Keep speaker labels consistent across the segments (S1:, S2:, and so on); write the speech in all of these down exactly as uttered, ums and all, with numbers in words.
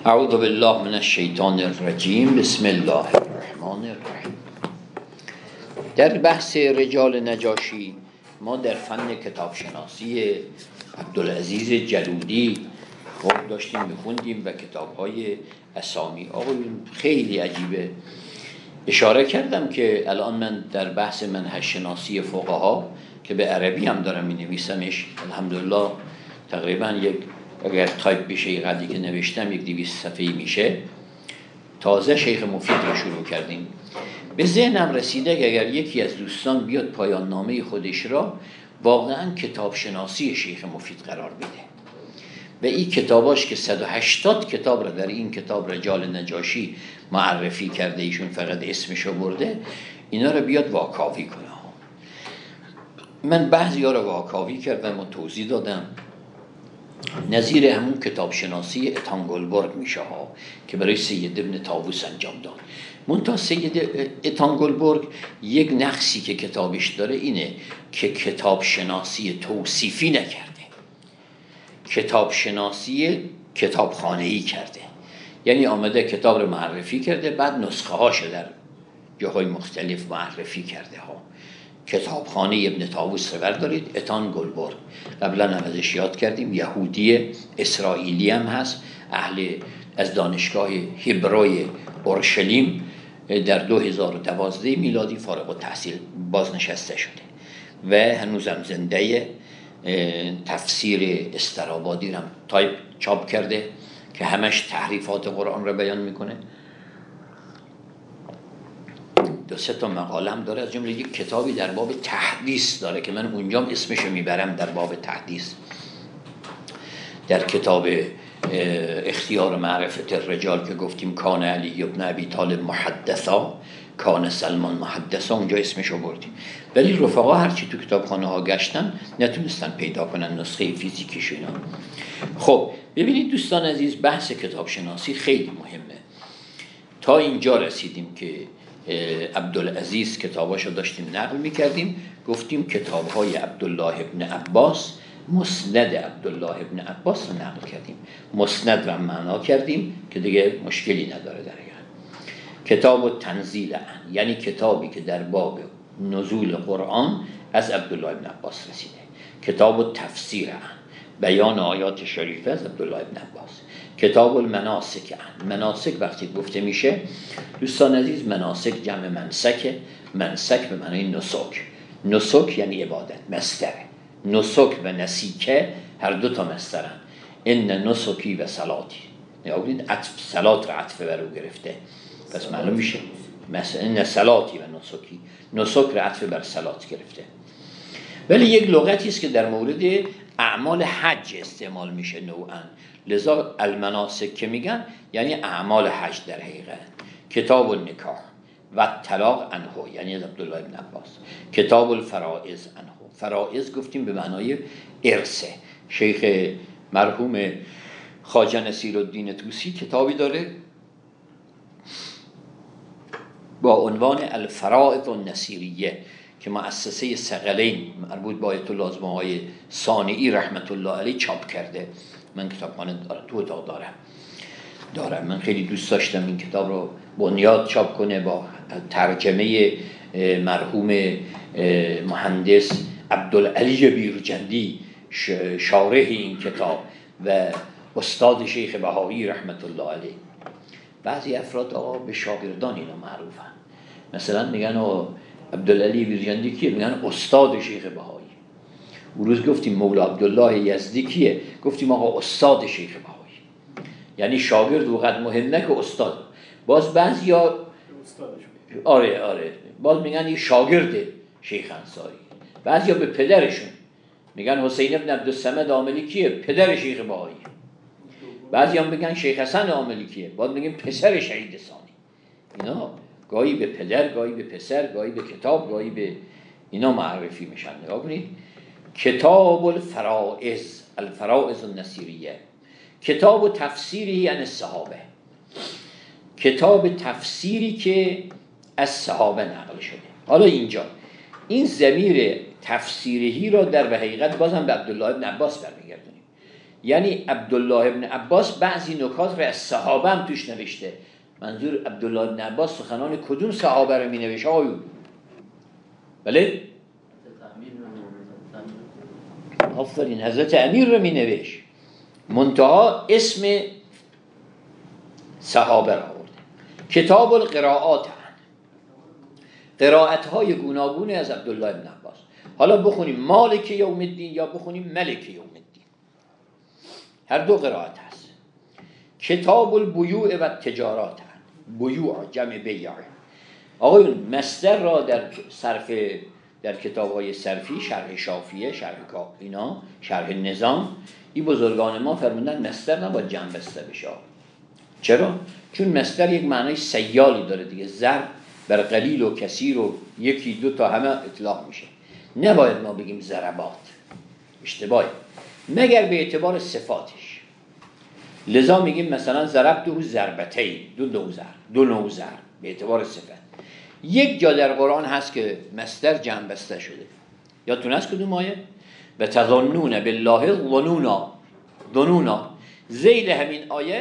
S1: اعوذ بالله من الشیطان الرجیم. بسم الله الرحمن الرحیم. در بحث رجال نجاشی ما در فن کتابشناسی عبدالعزیز جلودی خب داشتیم میخوندیم و کتاب‌های اسامی آقایون خیلی عجیبه. اشاره کردم که الان من در بحث منهج شناسی فقها که به عربی هم دارم می‌نویسمش، الحمدلله تقریبا یک اگر تایپ بشه یه قدری که نوشتم یک دویست صفحه‌ای میشه. تازه شیخ مفید رو شروع کردیم. به ذهنم رسیده که اگر یکی از دوستان بیاد پایان نامه خودش را واقعا کتاب شناسی شیخ مفید قرار بده و این کتاباش که صد و هشتاد کتاب را در این کتاب رجال نجاشی معرفی کرده، ایشون فقط اسمشو برده، اینا رو بیاد واکاوی کنه. من بعضی ها رو واکاوی کردم و توضیح دادم. نظیر همون کتاب شناسی اتانگولبرگ میشه ها که برای سید ابن طاووس انجام داد. منتها سید اتانگولبرگ یک نقصی که کتابش داره اینه که کتاب شناسی توصیفی نکرده، کتاب شناسی کتابخانه‌ای کرده. یعنی آمده کتاب رو معرفی کرده، بعد نسخه هاشو در جاهای مختلف معرفی کرده ها. کتابخانه ابن طاووس رو بردارید، اتانگولبرگ قبلا هم ازش یاد کردیم، یهودی اسرائیلی هم هست، اهل از دانشگاه هبروی اورشلیم، در دو هزار و دوازده میلادی فارغ التحصیل بازنشسته شده و هنوزم زنده. تفسیر استرابادی رو هم تایپ چاپ کرده که همش تحریفات قرآن رو بیان میکنه. دو سه تا مقاله هم داره، از جمله یک کتابی در باب تحدیث داره که من اونجام اسمشو میبرم در باب تحدیث. در کتاب اختیار معرفت الرجال که گفتیم کان علی ابن ابی طالب محدثا، کان سلمان محدثا، اونجا اسمشو بردیم. ولی رفقا هرچی تو کتابخانه ها گشتن نتونستن پیدا کنن نسخه فیزیکیش اینا. خب ببینید دوستان عزیز، بحث کتاب شناسی خیلی مهمه. تا اینجا رسیدیم که عبدالعزیز کتاباشو داشتیم نقل میکردیم، گفتیم کتابهای عبدالله ابن عباس، مسند عبدالله ابن عباس رو نقل کردیم، مسند رو معنا کردیم که دیگه مشکلی نداره در این. کتاب تنزیل عن، یعنی کتابی که در باب نزول قرآن از عبدالله ابن عباس رسیده. کتاب تفسیر عن، بیان آیات شریفه از عبدالله ابن عباس. کتاب المناسک عن، مناسک وقتی گفته میشه دوستان عزیز، مناسک جمع منسک، منسک به معنی نسک، نسک یعنی عبادت، مصدره. نسک و نسیکه هر دو تا مصدرن. ان نسکی و صلاتی، نگاه کنید عطف صلات رو عطف بر او گرفته، پس معلوم میشه مثلا ان صلاتی و نسکی، نسک رو عطف بر صلات گرفته. ولی یک لغتی است که در مورد اعمال حج استعمال میشه نوعا، لذا المناسک که میگن یعنی اعمال حج در حقیقت. کتاب النکاح و طلاق عنه، یعنی از عبدالله ابن عباس. کتاب الفرائض عنه، فرائض گفتیم به معنای ارثه. شیخ مرحوم خواجه نصیرالدین طوسی کتابی داره با عنوان الفرائض النصیریه که مؤسسه ثقلین مربوط با آیت الله های صانعی رحمت الله علیه چاپ کرده. من کتابخانه دارم، تو اتاق دارم دارم من خیلی دوست داشتم این کتاب رو بنیاد چاپ کنه با ترجمه مرحوم مهندس عبدالعلی بیرجندی شارح این کتاب و استاد شیخ بهایی رحمت الله علیه. بعضی افراد آقا به شاگردان اینا معروفن، مثلا میگن عبدالعلی بیرجندی کیه؟ میگن استاد شیخ بهایی. اون روز گفتیم مولا عبدالله یزدی کیه؟ گفتیم آقا استاد شیخ بهایی. یعنی شاگرد وقت مهمه که استاد. باز بعضیا آره آره باز میگن این شاگرد شیخ انصاری. بعضیا به پدرشون میگن حسین ابن عبدالصمد عاملی کیه؟ پدر شیخ بهایی. بعضیا میگن شیخ حسن عاملی کیه؟ باز میگن پسر شهید ثانی. اینا گاهی به پدر، گاهی به پسر، گاهی به کتاب، گاهی به اینا معرفی میشن. نگاه کنید کتاب الفرائض، الفرائض النصیریه، کتاب تفسیری عن الصحابه، کتاب تفسیری که از صحابه نقل شده. حالا اینجا این ضمیر تفسیری را در حقیقت بازم به عبدالله ابن عباس برمیگردونیم. یعنی عبدالله ابن عباس بعضی نکات رو از صحابه هم توش نوشته. منظور عبدالله ابن عباس سخنان کدوم صحابه رو می نوشته آیون؟ بله؟ آفرین، حضرت امیر رو می نوشت، منتها اسم صحابه را آورده. کتاب القراءات، قرائت های گوناگون از عبدالله ابن عباس. حالا بخونیم مالک یوم الدین یا بخونیم ملک یوم الدین، هر دو قرائت هست. کتاب البیوع و تجارات، بیوع جمع بیع. آقایون مصدر را در صرف، در کتاب های صرفی، شرح شافیه، شرح اینا، شرح نظام، این بزرگان ما فرمودن مصدر نباید جمع بسته بشه. چرا؟ چون مصدر یک معنای سیالی داره دیگه، ضرب بر قلیل و کثیر و یکی دو تا همه اطلاق میشه. نباید ما بگیم ضربات، اشتباهی، مگر به اعتبار صفاتش. لذا میگیم مثلا ضربته ضربتین، دو نوع ضرب، دو نوع ضرب به اعتبار صفت. یک جا در قرآن هست که مصدر جمع بسته شده، یادتون هست کدوم آیه؟ و تظنون بالله الظنونا، ظنونا. ذیل همین آیه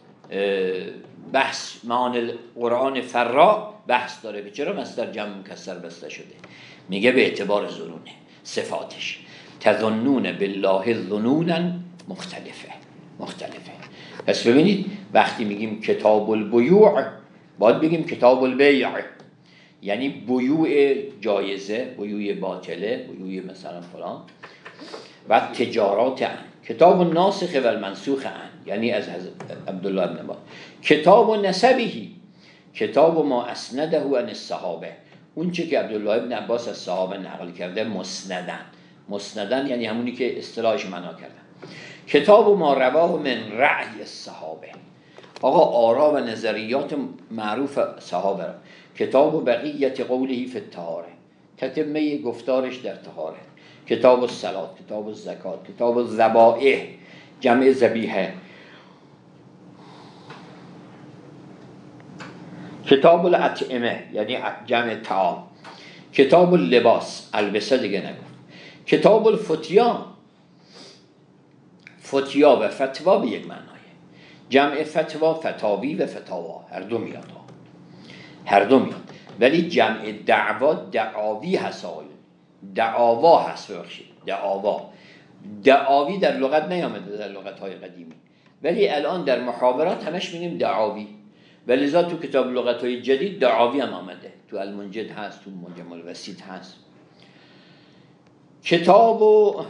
S1: بحث معانی قرآن فرا بحث داره که چرا مصدر جمع مکسر بسته شده. میگه به اعتبار ظنونه، صفاتش. تظنون بالله ظنونا مختلفه، مختلفه. پس ببینید وقتی میگیم کتاب البیوع باید بگیم کتاب البیع، یعنی بیوع جایزه، بیوع باطله، بیوع مثلا فلان. و تجارات عن، کتاب الناسخ و المنسوخ عن، یعنی از عبدالله ابن عباس. کتاب نسبهی، کتاب ما اسنده عن الصحابه، اون چه که عبدالله ابن عباس از صحابه نقل کرده مسندن. مسندن یعنی همونی که اصطلاحش معنا کردن. کتاب ما رواه من رأی الصحابه، آقا آرا و نظریات معروف صحابه را. کتاب بقیت قوله فی الطهاره، تتمه گفتارش در طهاره. کتاب الصلات، کتاب الزکات، کتاب الذبائح جمع ذبیحه. کتاب الاطعمه یعنی جمع طعام. کتاب اللباس، البسه دیگه نگفت. کتاب الفتیا، فتیا و فتوا به یک معنایه. جمع فتوا فتاوی و فتاوا، هر دو میاد، هر دو میاد. ولی جمع دعوا دعاوی هست آقایون، دعاوا هست، ببخشید دعاوا. دعاوی در لغت نیامده در لغت های قدیمی، ولی الان در محاورات همش میگیم دعاوی. ولذا تو کتاب لغت های جدید دعاوی هم آمده، تو المنجد هست، تو معجم الوسیط هست. کتاب و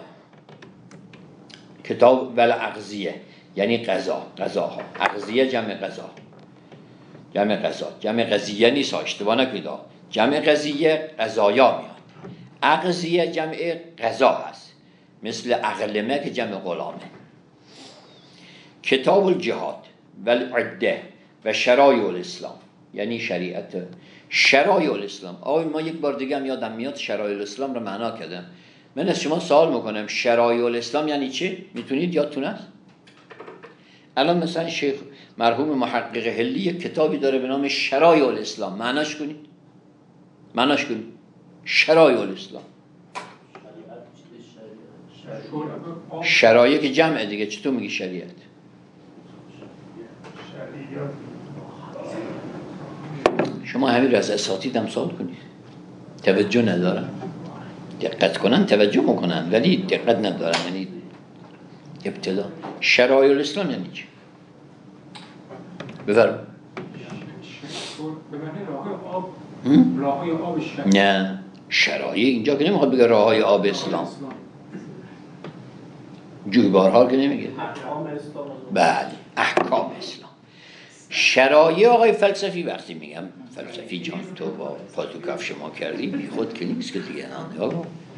S1: کتاب ول اغذیه یعنی غذا، غذاها. اغذیه جمع غذا، جمع غذا، جمع غذیه نیست، اشتباه نکنید. جمع غذیه غذایا میاد، اغذیه جمع غذا هست، مثل اغلمه که جمع غلامه. کتاب الجهاد و العده و شرایع الاسلام یعنی شریعت، شرایع الاسلام. آقای ما یک بار دیگه هم یادم میاد شرایع الاسلام رو معنا کردم. من از شما سوال میکنم شرایع الاسلام یعنی چی؟ میتونید یادتون هست؟ الان مثلا شیخ مرحوم محقق هلی یک کتابی داره به نام شرایع الاسلام، معناش کنید، معناش کنید شرایع الاسلام. شرایع که جمعه دیگه، چطور میگی شریعت؟ شما همین رو از اساتید هم سوال کنید، توجه ندارن، دقت کنن توجه میکنن ولی دقت ندارن. یعنی ابتدا شرایع الاسلام یعنی چی؟ بفرم.
S2: راههای آب شرایع.
S1: نه شرایع اینجا که نمیخواد بگه راههای آب اسلام، جویبارها که نمیگه. بله احکام اسلام. شرایع آقای فلسفی وقتی میگم فلسفی جان تو با پاتو کفش ما کردی بی خود که نیست که دیگه نه.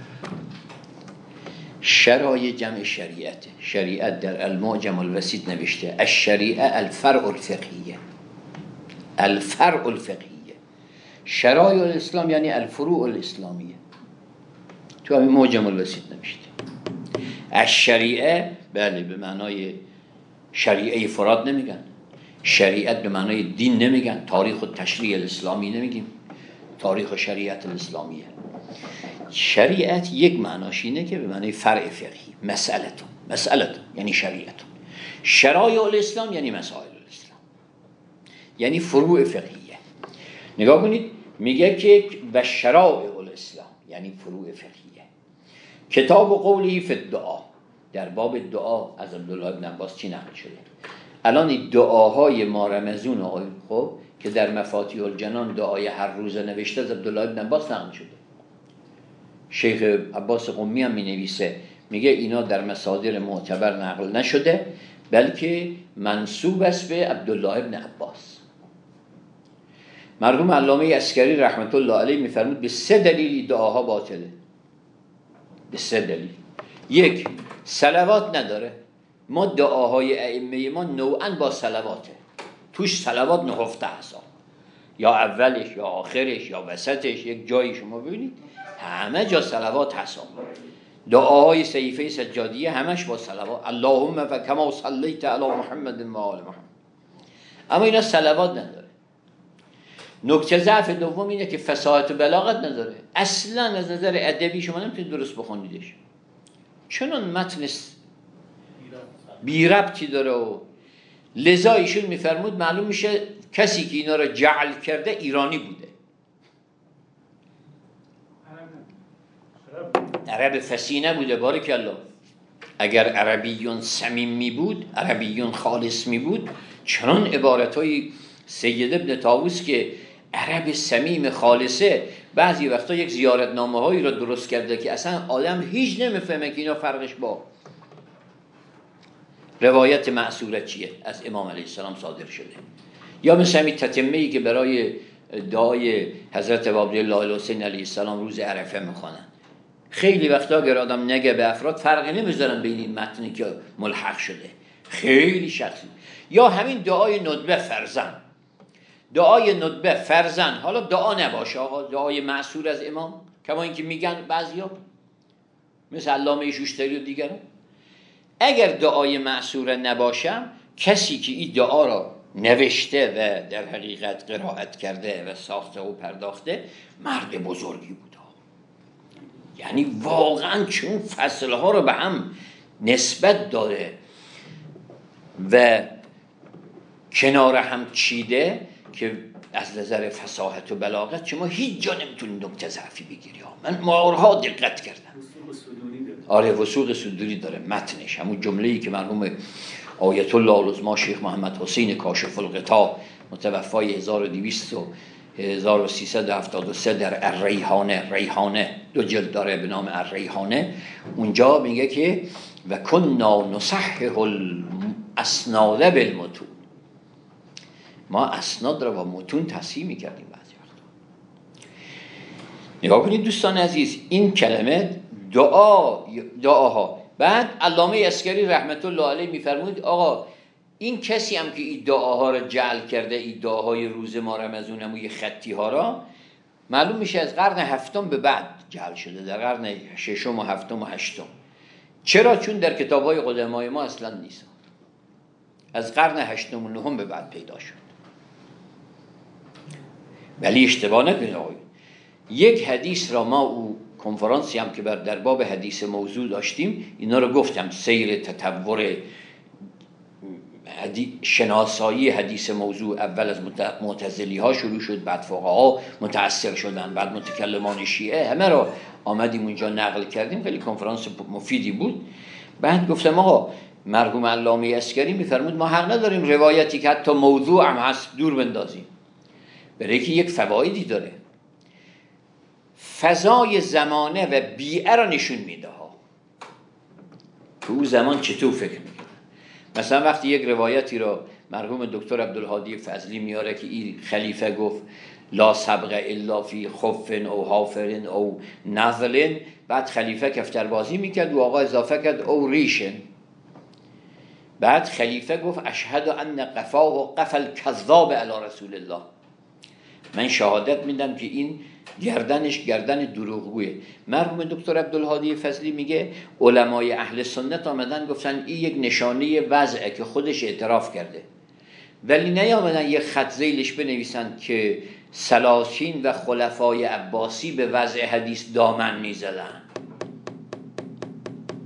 S1: شرایع جمع شریعت. شریعت در المعجم الوسیط نوشته الشریعه الفرع الفقهیه، الفرع الفقهیه. شرایع الاسلام یعنی الفروع الاسلامیه، تو همین معجم الوسیط نوشته. الشریعه بله به معنای شریعه فراد نمیگن، شریعت به معنای دین نمیگن، تاریخ و تشریع الاسلامی نمیگیم، تاریخ و شریعت الاسلامیه. شریعت یک معناش اینه که به معنای فرع فقهی، مسئلتون مسئله یعنی شریعت، شرایع الاسلام یعنی مسائل الاسلام، یعنی فروع فقهیه. نگاه کنید میگه که و شرایع الاسلام یعنی فروع فقهیه. کتاب و قولی فی الدعا، در باب دعا از عبدالله بن عباس چی نقل شده؟ الان دعاهای ما رمضون آقای خب که در مفاتیح الجنان دعای هر روز نوشته از عبدالله بن عباس نقل شده. شیخ عباس قمی هم می نویسه، میگه اینا در مصادر معتبر نقل نشده بلکه منسوب است به عبدالله بن عباس. مرحوم علامه عسکری رحمت الله علیه میفرمود به سه دلیل دعاها باطله. به سه دلیل. یک، صلوات نداره. ما دعاهای ائمه ما نوعاً با صلواته، توش صلوات نهفته هست، یا اولش یا آخرش یا وسطش، یک جایی شما ببینید همه جا صلوات هست. دعاهای صحیفه سجادیه همش با صلوات، اللهم فکما صلیت علی محمد و آل محمد، اما اینا صلوات نداره. نکته ضعف دوم اینه که فصاحت و بلاغت نداره، اصلا از نظر ادبی شما نمیتونید درست بخونیدش، چنان متن بی ربطی داره و لذا ایشون میفرمود معلوم میشه کسی که اینا رو جعل کرده ایرانی بوده، عرب فصیح نبوده. بارک الله، اگر عربیون صمیمی بود، عربیون خالص می بود، چنان عبارتای سید ابن طاووس که عرب صمیم خالصه بعضی وقتا یک زیارتنامه هایی را درست کرده که اصلا آدم هیچ نمیفهمه که اینا فرقش با روایت معصوره چیه از امام علیه السلام صادر شده. یا مثل همین تتمه‌ای که برای دعای حضرت عبدالله الحسین علیه السلام روز عرفه میخوانن، خیلی وقتا اگر آدم نگه به افراد فرقی نمیذارن بین این متنی که ملحق شده، خیلی شخصی. یا همین دعای ندبه فرزن، دعای ندبه فرزن، حالا دعا نباشه آقا، دعای معصور از امام، کما اینکه میگن بعضیا مثل علامه شوشتری و دیگران، اگر دعای معصور نباشه، کسی که این دعا را نوشته و در حقیقت قرائت کرده و ساخته و پرداخته مرد بزرگی بوده، یعنی واقعا چون فصلها رو به هم نسبت داده و کنار هم چیده که از نظر فصاحت و بلاغت شما هیچ جا نمیتونید نکته ضعفی بگیری. من مارها دقت کردم. آره وثوق صدوری داره متنش، همون جمله‌ای که مرحوم آیت الله العظما شیخ محمد حسین کاشف الغطا متوفای هزار و دویست و هزار و سیصد و هفتاد و سه در الریحانه، ریحانه دو جلد داره به نام الریحانه، اونجا میگه که و کنا نصحح الاسناد بالمتون، ما اسناد را با متون تصحیح میکردیم بعضی وقتا. نگاه کنید دوستان عزیز، این کلمه دعا دعاها. بعد علامه عسکری رحمت الله علیه میفرمود آقا این کسی هم که این دعاها را جعل کرده، این دعاهای روز ما رمضان هم و خطی ها را، معلوم میشه از قرن هفتم به بعد جعل شده، در قرن ششم و هفتم و هشتم. چرا؟ چون در کتاب‌های قدمای ما اصلا نیست، از قرن هشتم و نهم به بعد پیدا شد. ولی اشتباه نکنید آقای، یک حدیث را ما او کنفرانسی هم که بر در باب حدیث موضوع داشتیم اینا رو گفتم، سیر تطور شناسایی حدیث موضوع اول از معتزلی ها شروع شد، بعد فقها متأثر شدن، بعد متکلمان شیعه، همه رو آمدیم اونجا نقل کردیم. خیلی کنفرانس مفیدی بود. بعد گفتم آقا مرحوم علامه عسکری میفرمود ما حق نداریم روایتی که حتی موضوع هم هست دور بندازیم، برای که یک فوایدی داره، فضای زمانه و بیئه را نشون میده ها که او زمان چطور فکر میکنه. مثلا وقتی یک روایتی را مرحوم دکتر عبدالهادی فضلی میاره که این خلیفه گفت لا سبق الا فی خف او حافر او نزل، بعد خلیفه کفتربازی میکرد و آقا اضافه کرد او ریشن، بعد خلیفه گفت اشهد ان قفاه و قفل کذاب علی رسول الله، من شهادت میدم که این گردنش گردن دروغگویه. مرحوم دکتر عبدالهادی فضلی میگه علمای اهل سنت آمدن گفتن این یک نشانه وضعه که خودش اعتراف کرده، ولی نیامدن یک خط ذیلش بنویسن که سلاطین و خلفای عباسی به وضع حدیث دامن میزدن.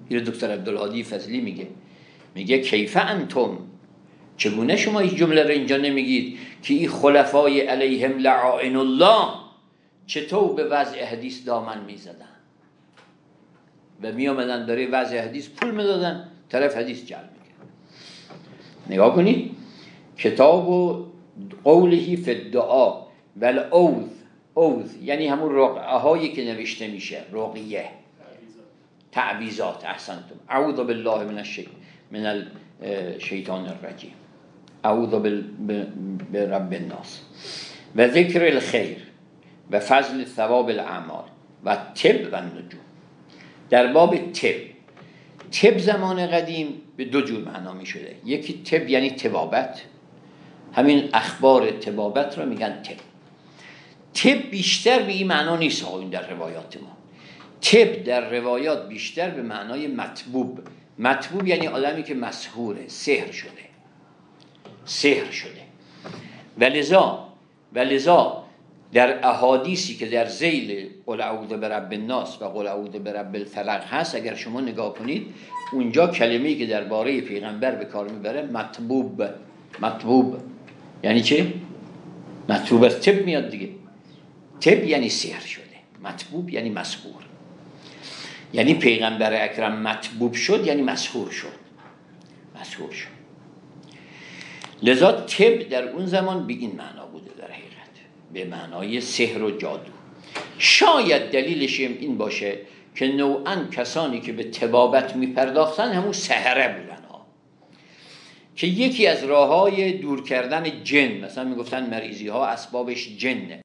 S1: این دکتر عبدالهادی فضلی میگه، میگه کیف انتم، چگونه شما این جمله رو اینجا نمیگید که این خلفای علیهم لعائن الله چطور به وضع حدیث دامن میزدن و میامدن برای وضع حدیث پول میدادن، طرف حدیث جلب میکرد. نگاه کنید کتاب و قوله فی الدعا والعوذ، عوذ یعنی همون رقعه هایی که نوشته میشه، رقیه، تعویذات. احسنتم. اعوذ بالله من الشیطان من الشیطان الرجیم، اعوذ برب الناس و ذکر الخیر و فضل ثواب الاعمال و طب و النجوم. در باب طب، طب زمان قدیم به دو جور معنا می شده. یکی طب یعنی طبابت، همین اخبار طبابت رو میگن طب. طب بیشتر به این معنا نیست آقایون در روایات ما. طب در روایات بیشتر به معنای مطبوب. مطبوب یعنی آدمی که مسحوره، سحر شده، سحر شده. ولذا ولذا در احادیثی که در ذیل قل اعوذ برب الناس و قل اعوذ برب الفلق هست، اگر شما نگاه کنید اونجا کلمه‌ای که درباره پیغمبر به کار میبره مطبوب. مطبوب یعنی چه؟ مطبوب از طب میاد دیگه. طب یعنی سحر شده، مطبوب یعنی مسحور. یعنی پیغمبر اکرم مطبوب شد یعنی مسحور شد، مسحور شد. لذا طب در اون زمان به این معنا بوده، در حقیقت به معنای سحر و جادو. شاید دلیلش این باشه که نوعاً کسانی که به طبابت میپرداختن همون سحره بودن ها، که یکی از راههای دور کردن جن، مثلا میگفتن مریضی ها اسبابش جنه.